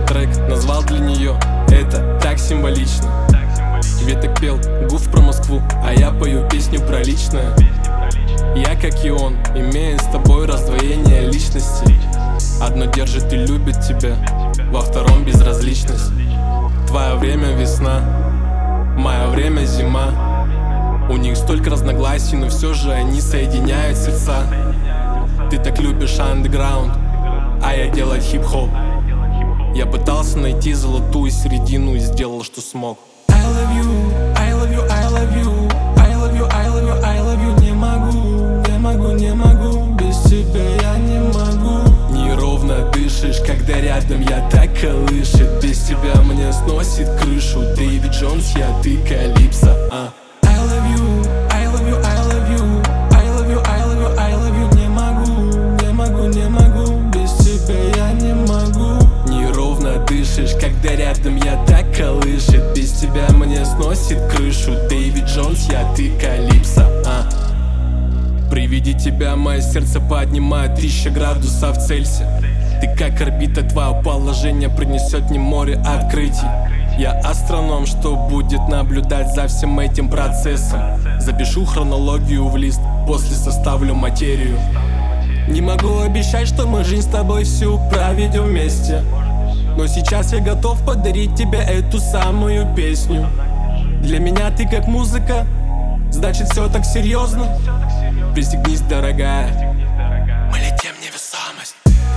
трек назвал для нее. Это так символично. Веток пел гуф про Москву, а я пою песню про личное. Я, как и он, имею с тобой раздвоение личности. Одно держит и любит тебя, во втором безразличность. Твое время весна, мое время зима. У них столько разногласий, но все же они соединяют сердца. Ты так любишь андеграунд, а я делать хип-хоп. Я пытался найти золотую середину и сделал, что смог. I love you, I love you, I love you, I love you, I love you, I love you. Не могу, не могу, не могу, без тебя я не могу. Неровно дышишь, когда рядом я так колышет. Без тебя мне сносит крышу. Дэвид Джонс, я, ты Калипсо. I love you, I love you, I love you, I love you, I love you, I love you. Не могу, не могу, не могу, без тебя я не могу. Неровно дышишь, когда рядом я так колышет. Без тебя мне сносит крышу. Дэвид Джонс, я, ты Калипсо. При виде тебя мое сердце поднимает 1000 градусов Цельсия. Ты как орбита, твое положение принесет мне море открытий. Я астроном, что будет наблюдать за всем этим процессом. Запишу хронологию в лист, после составлю материю. Не могу обещать, что мы жизнь с тобой всю проведем вместе, но сейчас я готов подарить тебе эту самую песню. Для меня ты как музыка, значит все так серьезно. Пристегнись, дорогая, мы летим в невесомость.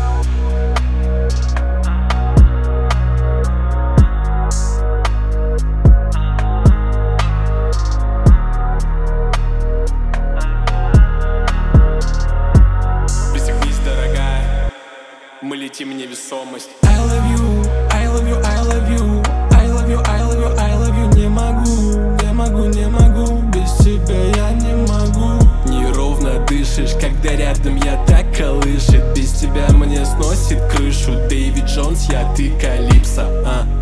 Пристегнись, дорогая, мы летим в невесомость. I love you, I love you, I love you, I love you, I love you, I love you. Не могу, не могу, не могу, без тебя я не могу. Неровно дышишь, когда рядом я так колышет. Без тебя мне сносит крышу. Дэвид Джонс, я, ты Калипсо.